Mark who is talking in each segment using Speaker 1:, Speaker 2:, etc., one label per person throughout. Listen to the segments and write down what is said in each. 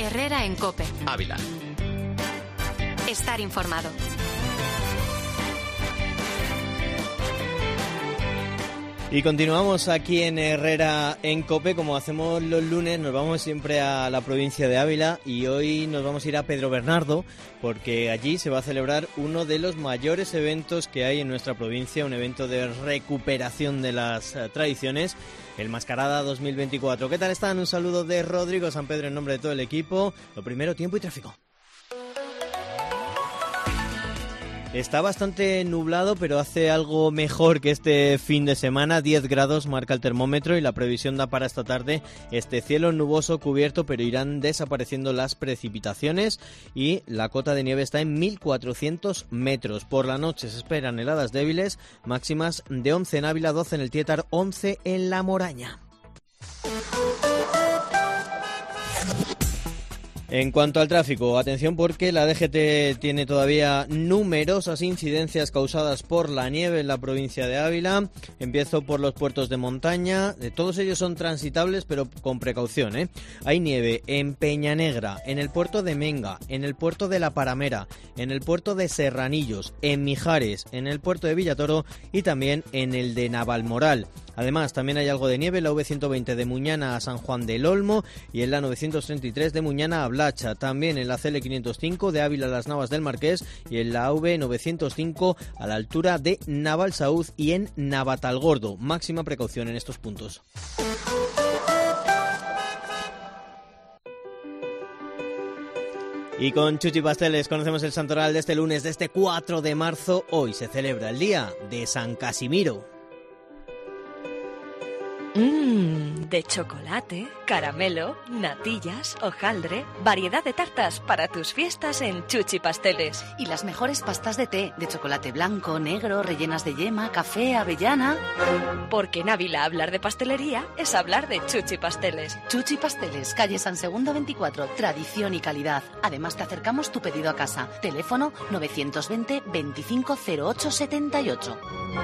Speaker 1: Herrera en COPE.
Speaker 2: Ávila.
Speaker 1: Estar informado.
Speaker 3: Y continuamos aquí en Herrera en COPE, como hacemos los lunes, nos vamos siempre a la provincia de Ávila y hoy nos vamos a ir a Pedro Bernardo porque allí se va a celebrar uno de los mayores eventos que hay en nuestra provincia, un evento de recuperación de las tradiciones, el Mascarada 2024. ¿Qué tal están? Un saludo de Rodrigo San Pedro en nombre de todo el equipo. Lo primero, tiempo y tráfico. Está bastante nublado, pero hace algo mejor que este fin de semana. 10 grados marca el termómetro y la previsión da para esta tarde este cielo nuboso cubierto, pero irán desapareciendo las precipitaciones y la cota de nieve está en 1.400 metros. Por la noche se esperan heladas débiles, máximas de 11 en Ávila, 12 en el Tietar, 11 en La Moraña. En cuanto al tráfico, atención porque la DGT tiene todavía numerosas incidencias causadas por la nieve en la provincia de Ávila. Empiezo por los puertos de montaña, todos ellos son transitables pero con precaución, ¿eh? Hay nieve en Peñanegra, en el puerto de Menga, en el puerto de La Paramera, en el puerto de Serranillos, en Mijares, en el puerto de Villatoro y también en el de Navalmoral. Además, también hay algo de nieve en la V120 de Muñana a San Juan del Olmo y en la 933 de Muñana a Blacha. También en la CL505 de Ávila a las Navas del Marqués y en la V905 a la altura de Navalsaúz y en Navatalgordo. Máxima precaución en estos puntos. Y con Chuchi Pasteles conocemos el santoral de este lunes, de este 4 de marzo. Hoy se celebra el día de San Casimiro.
Speaker 4: De chocolate, caramelo, natillas, hojaldre, variedad de tartas para tus fiestas en Chuchi Pasteles.
Speaker 5: Y las mejores pastas de té, de chocolate blanco, negro, rellenas de yema, café, avellana.
Speaker 4: Porque en Ávila hablar de pastelería es hablar de Chuchi Pasteles.
Speaker 5: Chuchi Pasteles, calle San Segundo 24, tradición y calidad. Además te acercamos tu pedido a casa. Teléfono 920 25 08 78.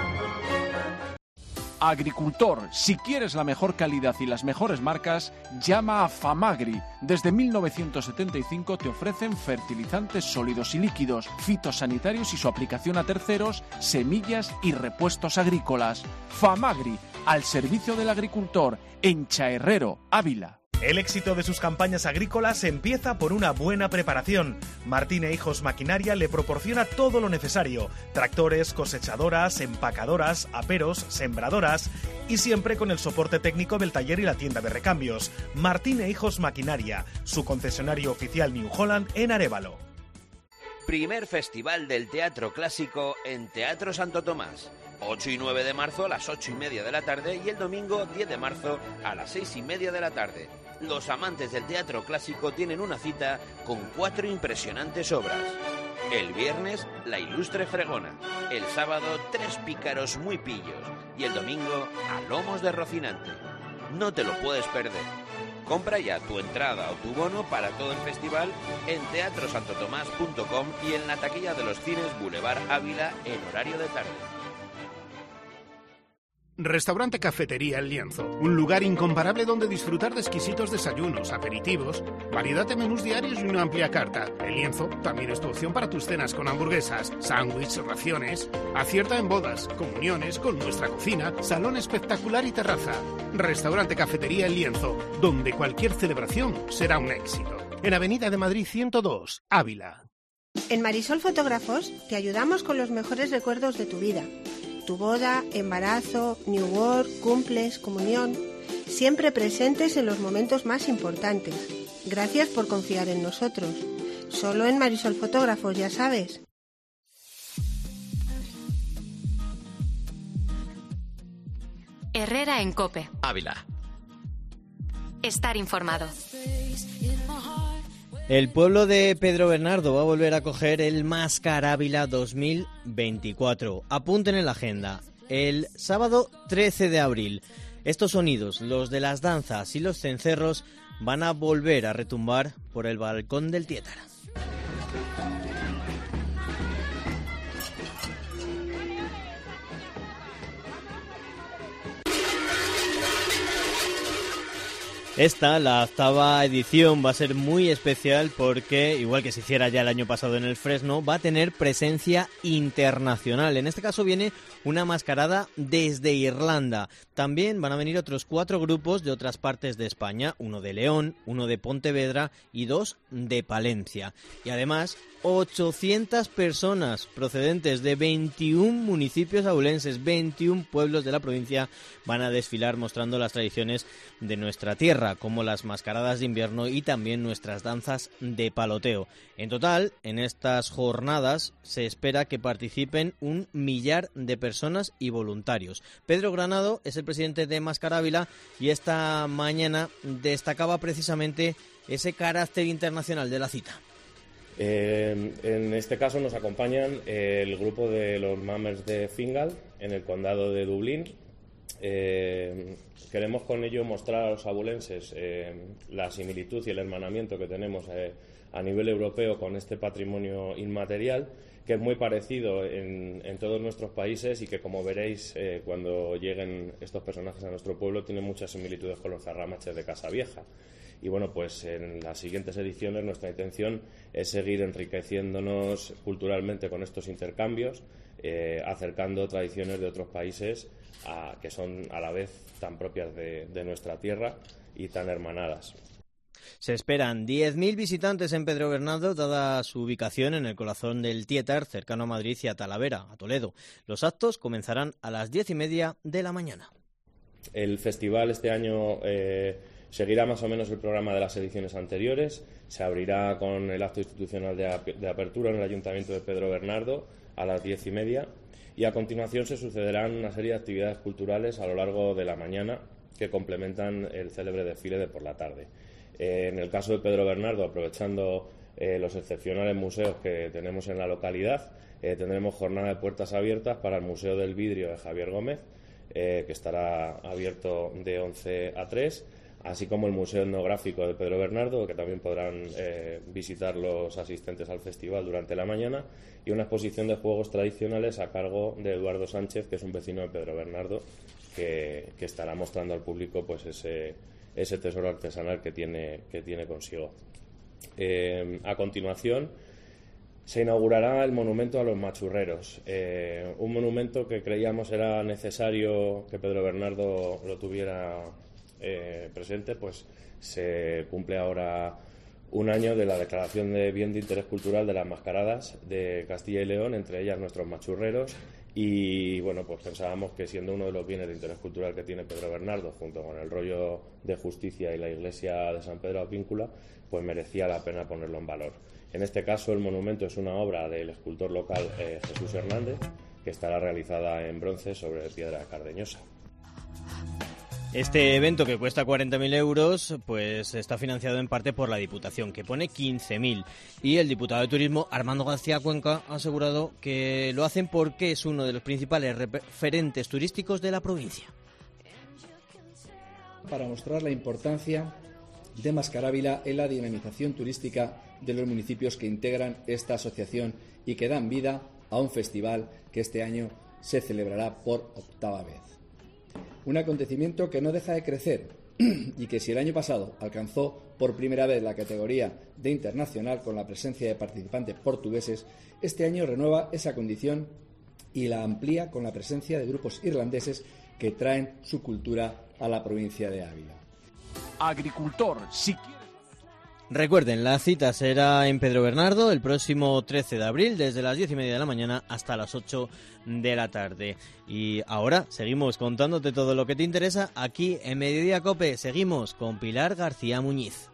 Speaker 6: Agricultor, si quieres la mejor calidad y las mejores marcas, llama a Famagri. Desde 1975 te ofrecen fertilizantes sólidos y líquidos, fitosanitarios y su aplicación a terceros, semillas y repuestos agrícolas. Famagri, al servicio del agricultor, en Chaherrero, Ávila.
Speaker 7: El éxito de sus campañas agrícolas empieza por una buena preparación. Martín e Hijos Maquinaria le proporciona todo lo necesario: tractores, cosechadoras, empacadoras, aperos, sembradoras y siempre con el soporte técnico del taller y la tienda de recambios. Martín e Hijos Maquinaria, su concesionario oficial New Holland en Arévalo.
Speaker 8: Primer Festival del Teatro Clásico en Teatro Santo Tomás. 8 y 9 de marzo a las 8:30 de la tarde y el domingo 10 de marzo a las 6:30 de la tarde. Los amantes del teatro clásico tienen una cita con 4 impresionantes obras. El viernes, La Ilustre Fregona. El sábado, 3 pícaros muy pillos. Y el domingo, A Lomos de Rocinante. No te lo puedes perder. Compra ya tu entrada o tu bono para todo el festival en teatrosantotomás.com y en la taquilla de los cines Boulevard Ávila en horario de tarde.
Speaker 9: Restaurante Cafetería El Lienzo, un lugar incomparable donde disfrutar de exquisitos desayunos, aperitivos, variedad de menús diarios y una amplia carta. El Lienzo también es tu opción para tus cenas con hamburguesas, sándwiches, raciones. Acierta en bodas, comuniones, con nuestra cocina, salón espectacular y terraza. Restaurante Cafetería El Lienzo, donde cualquier celebración será un éxito. En Avenida de Madrid 102, Ávila.
Speaker 10: En Marisol Fotógrafos te ayudamos con los mejores recuerdos de tu vida. Tu boda, embarazo, new work, cumples, comunión, siempre presentes en los momentos más importantes. Gracias por confiar en nosotros. Solo en Marisol Fotógrafos, ya sabes.
Speaker 1: Herrera en COPE.
Speaker 2: Ávila.
Speaker 1: Estar informado.
Speaker 3: El pueblo de Pedro Bernardo va a volver a acoger el Mascarávila 2024. Apunten en la agenda. El sábado 13 de abril. Estos sonidos, los de las danzas y los cencerros, van a volver a retumbar por el balcón del Tietar. Esta, la 8ª edición, va a ser muy especial porque, igual que se hiciera ya el año pasado en el Fresno, va a tener presencia internacional. En este caso viene una mascarada desde Irlanda. También van a venir otros 4 grupos de otras partes de España, uno de León, uno de Pontevedra y 2 de Palencia. Y además, 800 personas procedentes de 21 municipios abulenses, 21 pueblos de la provincia, van a desfilar mostrando las tradiciones de nuestra tierra, como las mascaradas de invierno y también nuestras danzas de paloteo. En total, en estas jornadas se espera que participen 1 millar de personas y voluntarios. Pedro Granado es el presidente de Mascar Ávila y esta mañana destacaba precisamente ese carácter internacional de la cita.
Speaker 2: En este caso nos acompañan el grupo de los Mammers de Fingal en el condado de Dublín. Queremos con ello mostrar a los abulenses la similitud y el hermanamiento que tenemos a nivel europeo con este patrimonio inmaterial, que es muy parecido en todos nuestros países y que, como veréis, cuando lleguen estos personajes a nuestro pueblo, tienen muchas similitudes con los zarramaches de Casavieja. Y bueno, pues en las siguientes ediciones nuestra intención es seguir enriqueciéndonos culturalmente con estos intercambios, acercando tradiciones de otros países que son a la vez tan propias de nuestra tierra y tan hermanadas.
Speaker 3: Se esperan 10.000 visitantes en Pedro Bernardo, dada su ubicación en el corazón del Tietar, cercano a Madrid y a Talavera, a Toledo. Los actos comenzarán a las 10:30 de la mañana.
Speaker 2: El festival este año seguirá más o menos el programa de las ediciones anteriores. Se abrirá con el acto institucional de apertura en el Ayuntamiento de Pedro Bernardo a las 10:30 y a continuación se sucederán una serie de actividades culturales a lo largo de la mañana que complementan el célebre desfile de por la tarde. En el caso de Pedro Bernardo, aprovechando los excepcionales museos que tenemos en la localidad, tendremos jornada de puertas abiertas para el Museo del Vidrio de Javier Gómez, que estará abierto de 11 a 3, así como el Museo Etnográfico de Pedro Bernardo, que también podrán visitar los asistentes al festival durante la mañana, y una exposición de juegos tradicionales a cargo de Eduardo Sánchez, que es un vecino de Pedro Bernardo, que estará mostrando al público pues ese tesoro artesanal que tiene consigo. A continuación se inaugurará el monumento a los machurreros, un monumento que creíamos era necesario que Pedro Bernardo lo tuviera presente, pues se cumple ahora 1 año de la declaración de bien de interés cultural de las mascaradas de Castilla y León, entre ellas nuestros machurreros. Y bueno, pues pensábamos que siendo uno de los bienes de interés cultural que tiene Pedro Bernardo, junto con el rollo de justicia y la iglesia de San Pedro Apíncula, pues merecía la pena ponerlo en valor. En este caso, el monumento es una obra del escultor local Jesús Hernández, que estará realizada en bronce sobre piedra cardeñosa.
Speaker 3: Este evento, que cuesta 40.000 euros, pues está financiado en parte por la Diputación, que pone 15.000. Y el diputado de Turismo, Armando García Cuenca, ha asegurado que lo hacen porque es uno de los principales referentes turísticos de la provincia.
Speaker 11: Para mostrar la importancia de Mascar Ávila en la dinamización turística de los municipios que integran esta asociación y que dan vida a un festival que este año se celebrará por 8ª vez. Un acontecimiento que no deja de crecer y que, si el año pasado alcanzó por primera vez la categoría de internacional con la presencia de participantes portugueses, este año renueva esa condición y la amplía con la presencia de grupos irlandeses que traen su cultura a la provincia de Ávila.
Speaker 6: Agricultor, si quieres...
Speaker 3: Recuerden, la cita será en Pedro Bernardo el próximo 13 de abril, desde las 10:30 de la mañana hasta las 8 de la tarde. Y ahora seguimos contándote todo lo que te interesa aquí en Mediodía COPE. Seguimos con Pilar García Muñiz.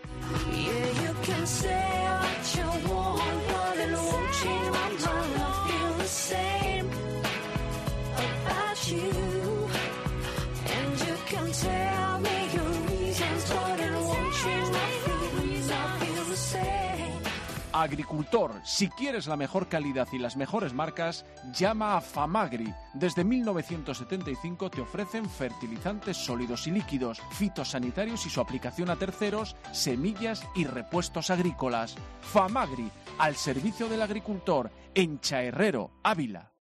Speaker 6: Agricultor, si quieres la mejor calidad y las mejores marcas, llama a Famagri. Desde 1975 te ofrecen fertilizantes sólidos y líquidos, fitosanitarios y su aplicación a terceros, semillas y repuestos agrícolas. Famagri, al servicio del agricultor, en Chaherrero, Ávila.